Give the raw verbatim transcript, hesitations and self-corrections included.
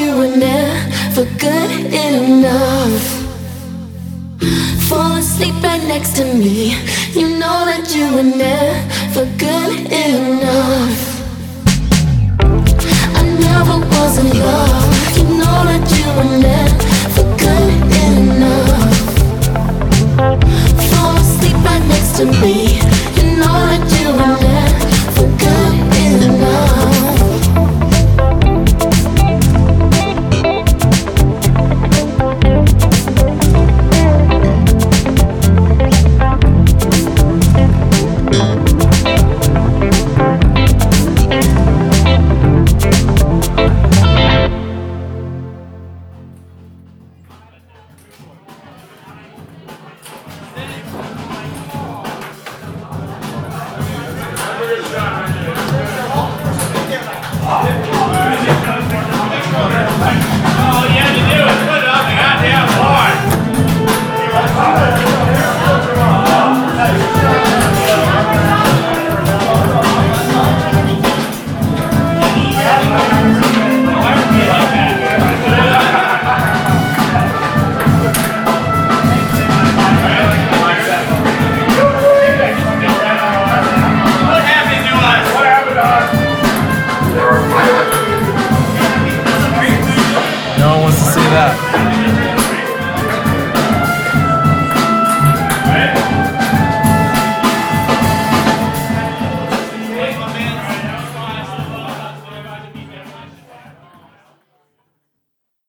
you were never good enough. Fall asleep right next to me. You know that you were never good enough. I never was in love. You know that you were never good enough. Fall asleep right next to me. You know that you were never good enough. Shot.